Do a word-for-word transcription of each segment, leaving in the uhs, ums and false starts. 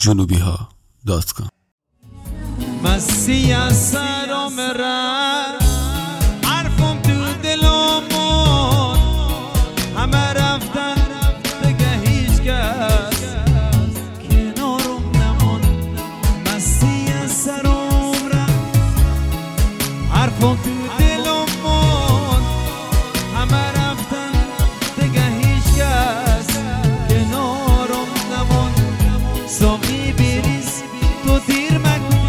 جنوبی ها دات کام. مستی از سرم رفت، حرفم تو دلمون همه رفتن دیگه هیچ کس کنارم نمون. مستی از سرم رفت، حرفم تو دلمون همه رفتن دیگه هیچ کس کنارم نمون. ساقی بریز تو دیر مکن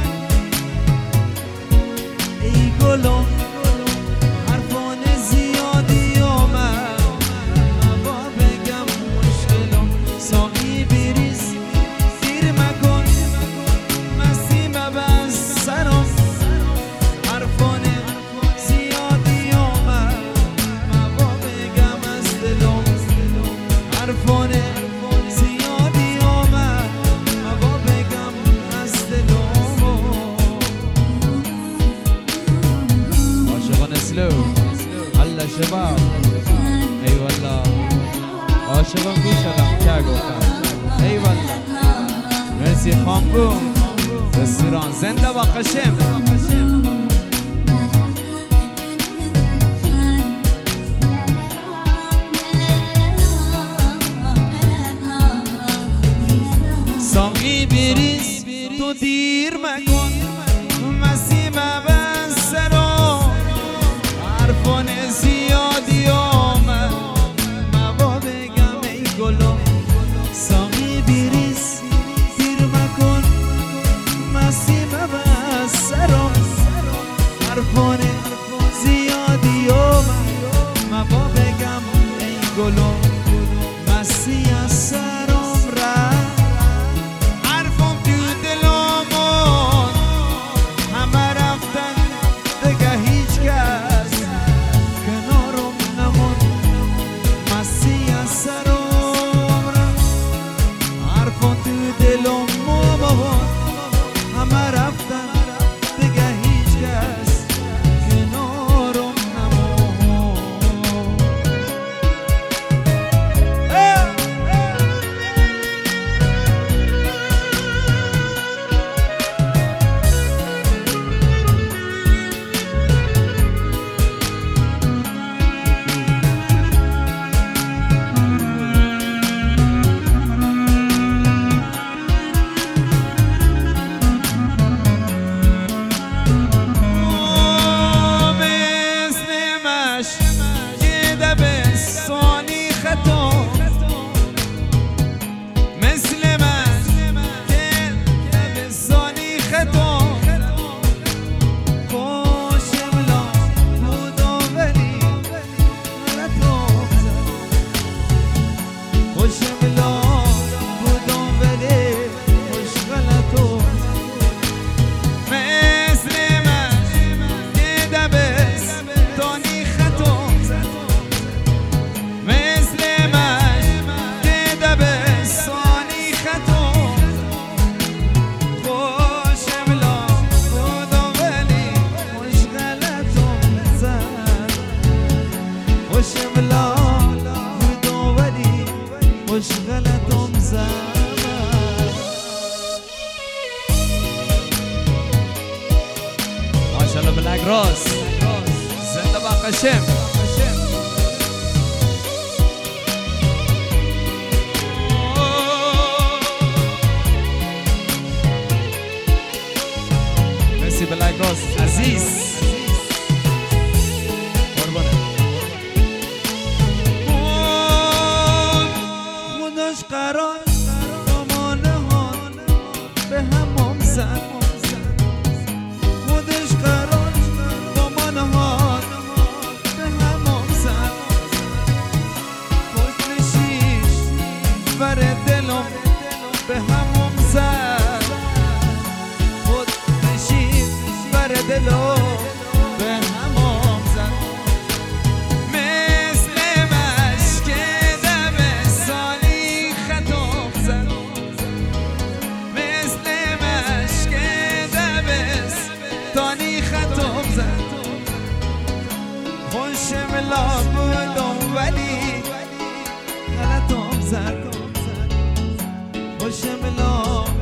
ای گلم، حرفان زیادی آمد با بگم مشکلم. ساقی بریز دیر مکن مستی مبز سرم، حرفان زیادی آمد با بگم از دلم. حرفان زیادی آمد با بگم از دلم. عاشقان اسلو الله شباب ای والله، عاشقان گوش شدم که گفتم ای والله. مرسی خانبون رستوران زنده و قشم. ساقی بریز تو دیر مکن مستی مبز سرم، حرفان زیادی آمد مبا بگم ای گلم. ساقی بریز دیر مکن مستی مبز سرم، حرفان زیادی آمد مبا بگم ای گلم. مستی از سرم رفت، حرفم تو دلمون همه رفتن دیگه هیچ کس کنارم نمون. مستی از سرم رفت، حرفم تو دلمون همه رفتن دیگه هیچ کس کنارم نمون. ماشاءالله بلک راست زنده با قشم. مرسی بلک راست عزیز قربانه. خودش قرار مامانه ها به همم زد، خودش قرار مامانه ها به همم زد. خوش نشیش بر دلم به همم زد، خود نشیش بر دلم به همم زد. مثل مشک دبستانی خطم زد، مثل مشک دبستانی خطم زد. خوشم لا بودم ولی غلطم زد، خوشم لا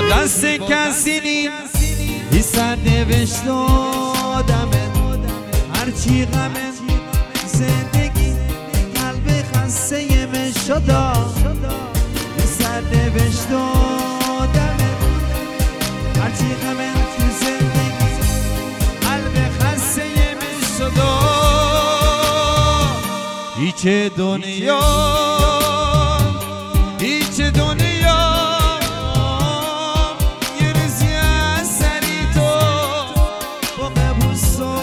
با دست کسی نیست بی سرنوشت آدمه هرچی غمه زندگی قلب خسته من شده بی سرنوشت آدمه هرچی غمه زندگی قلب خسته من شده هیچ دنیا هیچ دنیا یه روزی از سری تو با قبوسا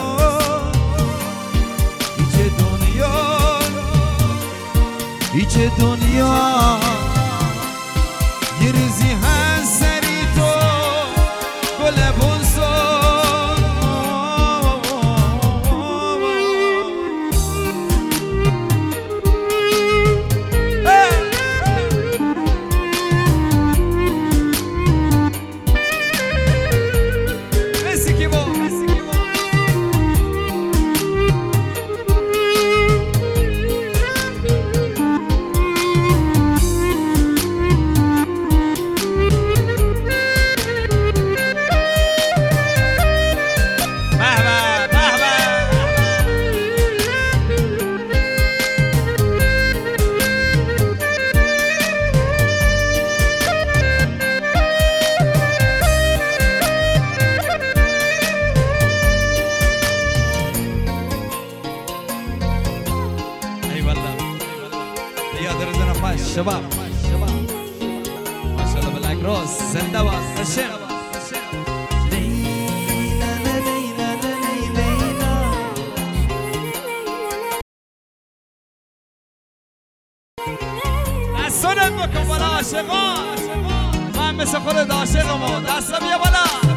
هیچ دنیا هیچ دنیا یه روزی از سری تو گل بوسا شباب ما شاء الله بالاكروس زنده باز الشيخ دستانت بکن بالا عاشقان من مثل خودت عاشقم و دستا بیا بالا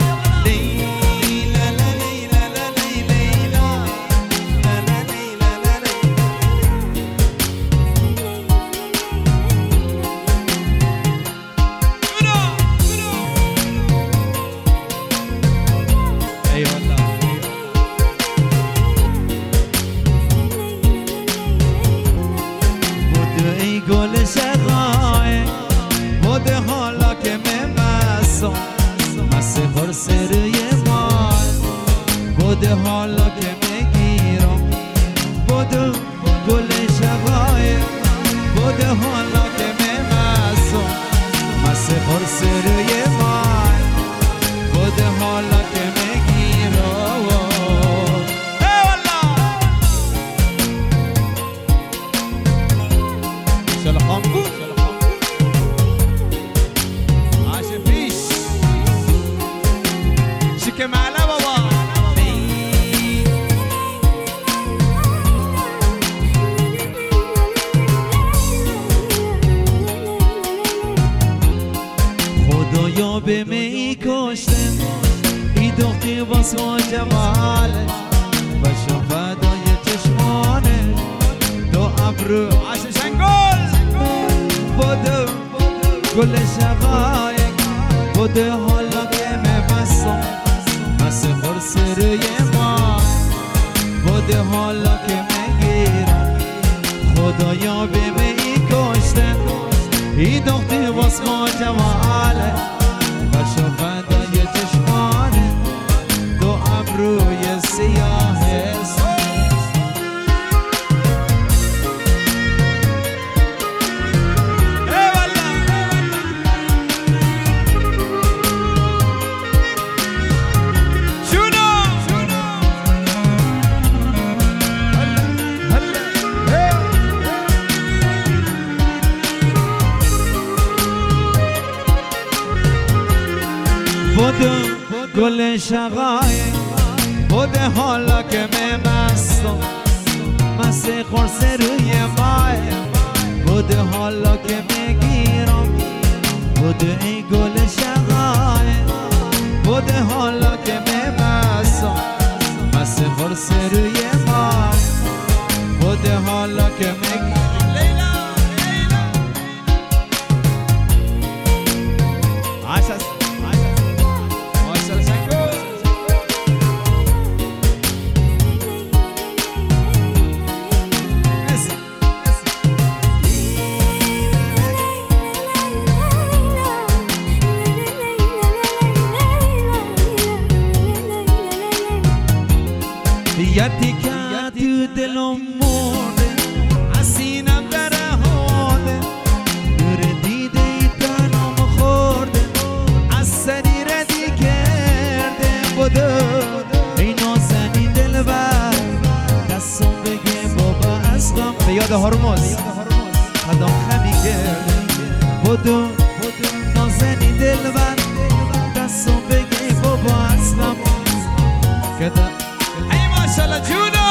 گل شقایق بوده حالا که ممسون مسه خرس روی مال بوده حالا که مگیرم بوده گل شقایق بوده حالا که ممسون مسه خرس روی مال بوده حالا که مگیرم خامبو عاش پیش شکه معله بابا خدایا به می کشته ای دختر باز با جماله و شفدای چشمانه دو ابرو عاش شنگل بوده گل شقایق بوده حالا که مبستم مثل خرس روی ما بوده حالا که مگیرم خدایا به می کشته ای دختر باز ما جماله و شفدای چشمانه دو ابروی سیاهه بوده گل شقایق بوده حالا که ممستم مسه خرس روی ماه بوده حالا که مگیرم بوده ای گل شقایق بوده حالا که ممستم مسه خرس روی ماه بوده حالا که مگیرم عشق بدو نازنی دلبر دستو بگی بابا اصلا کده ای ماشالله جونو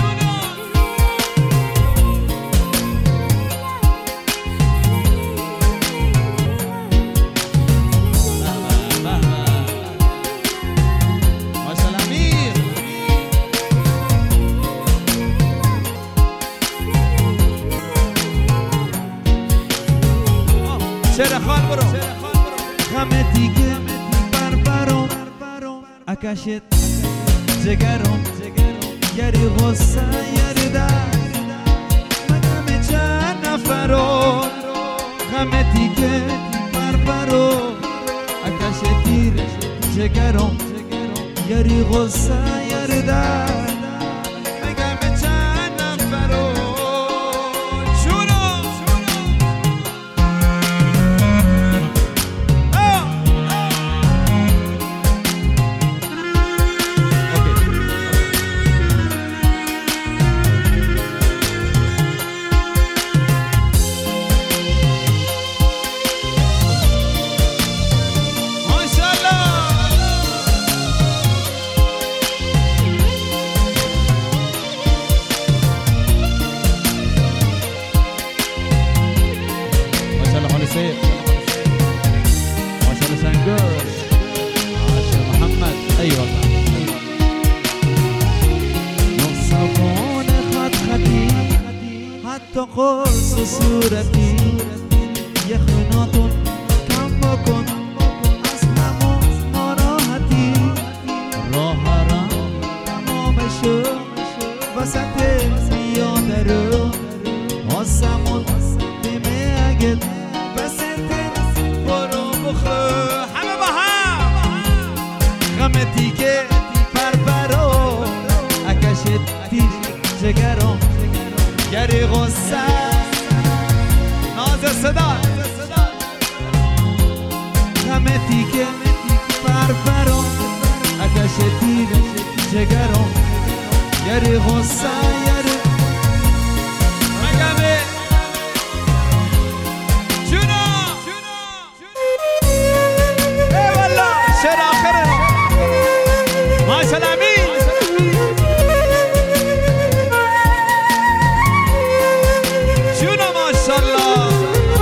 شهر خان برو همه دیگه بربرم اکشت جگرم یری غصه یری در مگم چند نفرم همه دیگه بربرم اکشت گیر جگرم یری غصه یری در مگم چند نفرم ماشاءالله سنگور عاشق محمد ای والله نقصبان خط خطی حتی قرص صورتی یه خناتون کم بکن از همون ناراحتی راه هرم تمام شو وسط زیاده رو آسمون دیمه اگه همه با هم غم دیگه پرپرو اکشت دیج جگرم گری غصه ناز صدا غم دیگه پرپرو اکشت دیج جگرم گری غصه یری مگمه شهر آخره ماشالله امین جونو ماشالله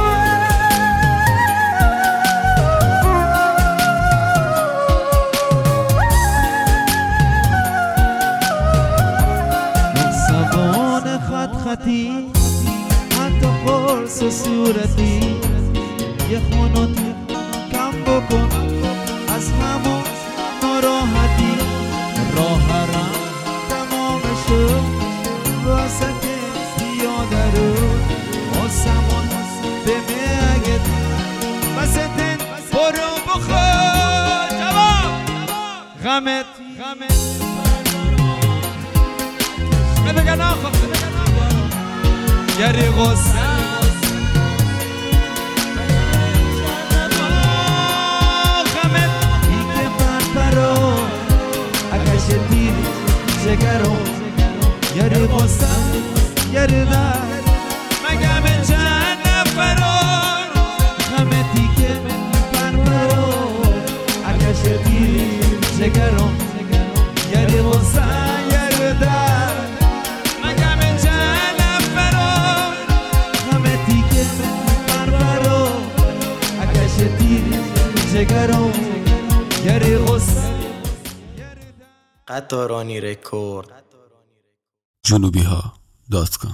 نقصبان خط خطی حتی قرص صورتی یه خوناتی کم بکن از همون ناراحتی راه هرم تمام شد واسه پیاده رو آسمان به میگه واسه برو بخور جواب غمت بگن آخر گری غصه جگرم یری غصه یری در مگم چند نفرم همه دیگه پرپرو اکش دیر جگرم یری غصه یری در مگم چند نفرم همه دیگه پرپرو اکش دیر جگرم یری غصه قطارانی رکورد جنوبی ها دات کام